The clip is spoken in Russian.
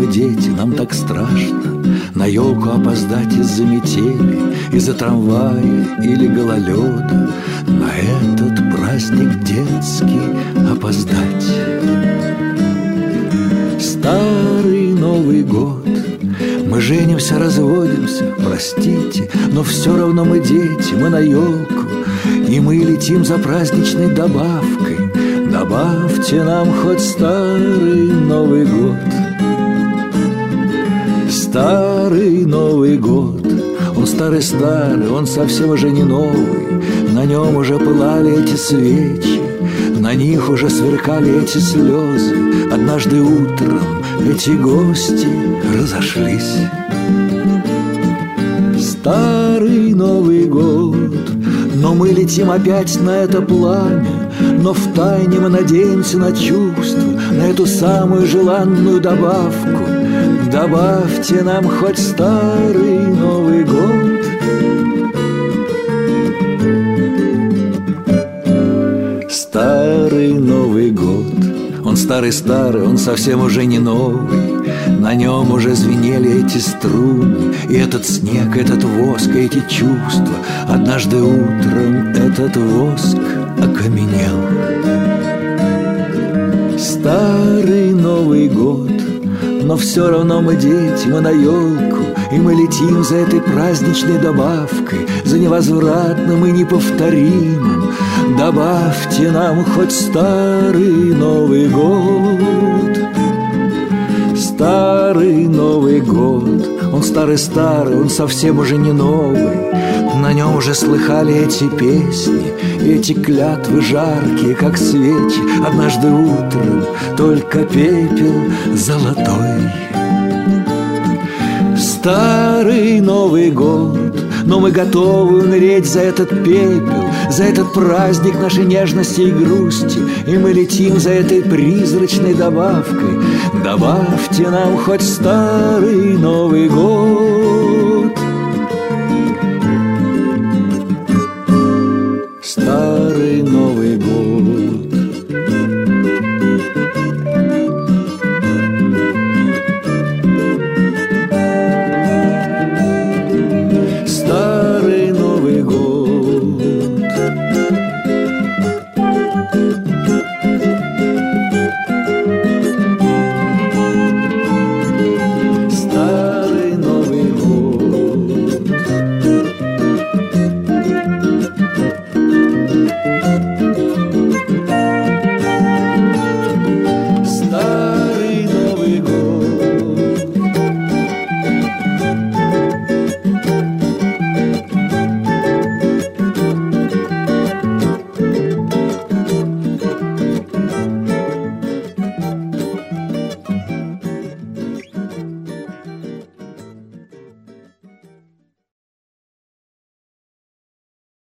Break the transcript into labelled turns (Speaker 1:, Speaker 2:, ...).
Speaker 1: мы дети, нам так страшно на елку опоздать из-за метели, из-за трамвая или гололеда, на этот праздник детский опоздать. Старый Новый год, мы женимся, разводимся, простите, но все равно мы дети, мы на елку, и мы летим за праздничной добавкой. Добавьте нам хоть старый Новый год. Старый Новый год, он старый-старый, он совсем уже не новый. На нем уже пылали эти свечи, на них уже сверкали эти слезы. Однажды утром эти гости разошлись. Старый Новый год, но мы летим опять на это пламя, но втайне мы надеемся на чувство, на эту самую желанную добавку. Добавьте нам хоть старый Новый год. Старый Новый год, он старый-старый, он совсем уже не новый. На нем уже звенели эти струны, и этот снег, этот воск, и эти чувства. Однажды утром этот воск окаменел. Старый Новый год, но все равно мы дети, мы на елку, и мы летим за этой праздничной добавкой, за невозвратным и неповторимым. Добавьте нам хоть старый Новый год. Старый Новый год, он старый-старый, он совсем уже не новый. На нем уже слыхали эти песни, и эти клятвы жаркие, как свечи. Однажды утром только пепел золотой. Старый Новый год, но мы готовы умереть за этот пепел, за этот праздник нашей нежности и грусти, и мы летим за этой призрачной добавкой. Добавьте нам хоть старый Новый год.